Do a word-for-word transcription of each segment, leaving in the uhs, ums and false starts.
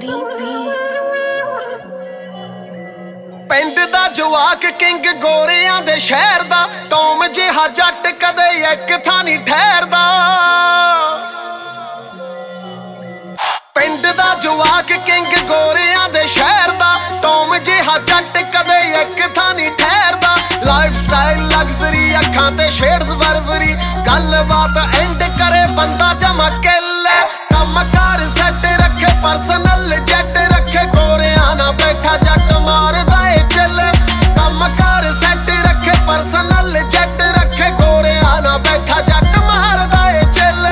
Body beat. ਪਿੰਡ ਦਾ ਜਵਾਕ king ਗੋਰਿਆਂ ਦੇ ਸ਼ਹਿਰ ਦਾ ਟੌਮ ਜਿਹਾ ਜੱਟ ਕਦੇ ਇੱਕ ਥਾਂ ਨਹੀਂ ਠਹਿਰਦਾ। ਪਿੰਡ ਦਾ ਜਵਾਕ ਕਿੰਗ ਗੋਰਿਆਂ ਦੇ ਸ਼ਹਿਰ ਦਾ ਟੌਮ ਜਿਹਾ ਜੱਟ ਕਦੇ ਇੱਕ ਥਾਂ ਨਹੀਂ ਠਹਿਰਦਾ। ਲਾਈਫ ਸਟਾਈਲ ਲਗਜ਼ਰੀ ਅੱਖਾਂ ਤੇ ਸ਼ੇਡਸ ਵਰਵਰੀ ਗੱਲਬਾਤ ਐਂਡ ਕਰੇ ਬੰਦਾ ਜਮਾ ਕਿੱਲੇ। ਕੰਮ ਕਾਰ ਸੈੱਟ ਰੱਖੇ ਪਰਸਨਲ ਜੈਟ ਰੱਖੇ ਗੋਰਿਆਂ ਨਾਲ ਬੈਠਾ ਜੱਟ ਮਾਰਦਾ ਏ ਚੱਲ। ਕੰਮ ਕਾਰ ਸੈੱਟ ਰੱਖੇ ਪਰਸਨਲ ਜੈਟ ਰੱਖੇ ਗੋਰਿਆਂ ਨਾਲ ਬੈਠਾ ਜੱਟ ਮਾਰਦਾ ਏ ਚੱਲ।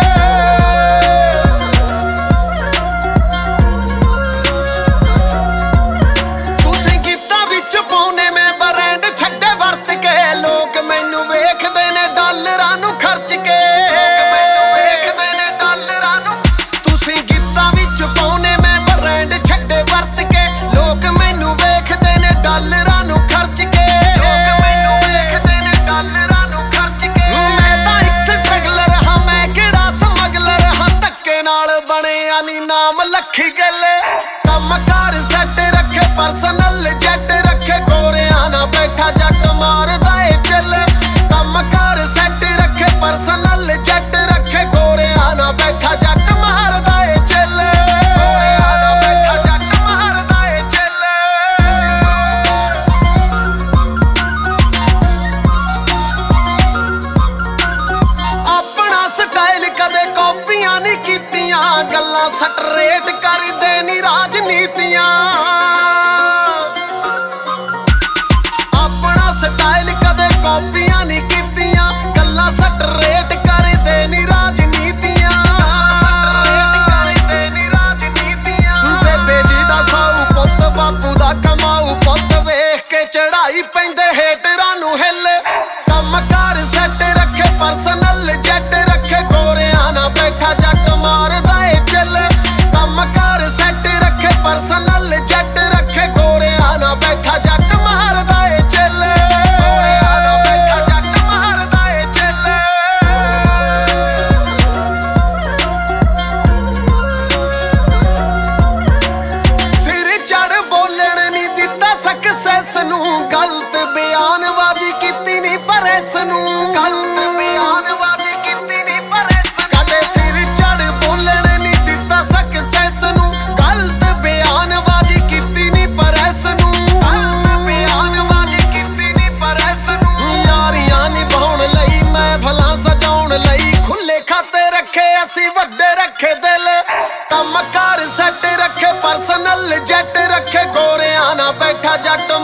ਤੁਸੀਂ ਗੀਤਾਂ ਵਿੱਚ ਪਾਉਨੇ ਮੈਂ ਬ੍ਰਾਂਡ ਛੱਡੇ ਵਰਤ ਕੇ ਲੋਕ ਮੈਨੂੰ ਵੇਖਦੇ ਨੇ ਡਾਲਰਾਂ ਨੂੰ ਖਰਚ ਕੇ। ਨਾਮ ਲੱਖੀ ਗੱਲੇ ਕੰਮ ਕਾਰ ਸੈੱਟ ਰੱਖੇ ਪਰਸਨਲ ਜੈਟ ਰੱਖੇ ਗੋਰਿਆਂ ਨਾਲ ਬੈਠਾ ਜੱਟ ਮਾਰਦਾ ਏ ਚੱਲ। ਕੰਮ ਕਾਰ ਸੈੱਟ ਰੱਖੇ ਪਰਸਨਲ ਜੈਟ ਰੱਖੇ ਗੋਰਿਆਂ ਨਾਲ ਬੈਠਾ ਜੱਟ ਮਾਰਦਾ ਏ ਚੱਲ। ਗੋਰਿਆਂ ਨਾਲ ਬੈਠਾ ਜੱਟ ਮਾਰਦਾ ਏ ਚੱਲ। ਆਪਣਾ ਸਟਾਈਲ ਕਦੇ ਕਾਪੀਆਂ ਨਹੀਂ ਕੀਤੀਆਂ ਗੱਲਾਂ ਸਟਰੇਟ ਕਰਦੇ ਨੀ ਰਾਜਨੀਤੀਆਂ। ਆਪਣਾ ਸਟਾਈਲ ਕਦੇ ਕਾਪੀਆਂ ਨਹੀਂ ਕੀਤੀਆਂ ਗੱਲਾਂ ਸਟਰੇਟ ਕਰਦੇ ਨੀ ਰਾਜਨੀਤੀਆਂ। ਬੇਬੇ ਜੀ ਦਾ ਸਾਊ ਪੁੱਤ ਬਾਪੂ ਦਾ ਕਮਾਊ ਪੁੱਤ ਵੇਖ ਕੇ ਚੜਾਈ ਪੈਂਦੇ ਹੇਟਰਾਂ ਨੂੰ ਹਿੱਲ। ਕੰਮ ਕਾਰ ਸੈੱਟ ਰੱਖੇ ਪਰਸਨਲ ਜੈਟ ਰੱਖੇ ਗੋਰਿਆਂ ਨਾਲ ਬੈਠਾ ਜੱਟ ਮਾਰਦਾ ਏ ਚੱਲ। ਕੰਮ ਕਾਰ ਸੈੱਟ ਰੱਖੇ ਪਰਸਨਲ ਜੱਟ ਰੱਖੇ ਗੋਰਿਆਂ ਨਾਲ ਬੈਠਾ ਜੱਟ ਮਾਰਦਾ ਏ ਚੱਲ। ਗੋਰਿਆਂ ਨਾਲ ਬੈਠਾ ਜੱਟ ਮਾਰਦਾ ਏ ਚੱਲ। ਸਿਰ ਚੜ ਬੋਲਣ ਨਹੀਂ ਦਿੱਤਾ ਸਕਸੈਸ ਨੂੰ ਗਲਤ ਬਿਆਨਬਾਜ਼ੀ ਕੀਤੀ ਨਹੀਂ ਪਰ ਇਸ ਨੂੰ। ਗਲਤ ਬਿਆਨਬਾਜ਼ੀ ਕੀਤੀ ਨਹੀਂ ਪਰ ਇਸ ਨੂੰ। ਕਦੇ ਸਿਰ ਚੜ ਬੋਲਣ ਨਹੀਂ ਦਿੱਤਾ ਸਕਸੈਸ ਨੂੰ ਗਲਤ ਬਿਆਨਬਾਜ਼ੀ ਕੀਤੀ ਨਹੀਂ ਪਰ ਇਸ ਨੂੰ। ਗਲਤ ਬਿਆਨਬਾਜ਼ੀ ਕੀਤੀ ਨਹੀਂ ਪਰ ਇਸ ਨੂੰ। ਯਾਰੀਆਂ ਨਿਭਾਉਣ ਲਈ ਮਹਿਫਲਾਂ ਸਜਾਉਣ ਲਈ ਖੁੱਲੇ ਖਾਤੇ ਰੱਖੇ ਅਸੀਂ ਵੱਡੇ ਰੱਖੇ ਦਿਲ। ਕੰਮ ਕਾਰ ਸੈੱਟ ਰੱਖੇ ਪਰਸਨਲ ਜੈਟ ਰੱਖੇ ਗੋਰਿਆਂ ਨਾਲ ਬੈਠਾ ਜੱਟ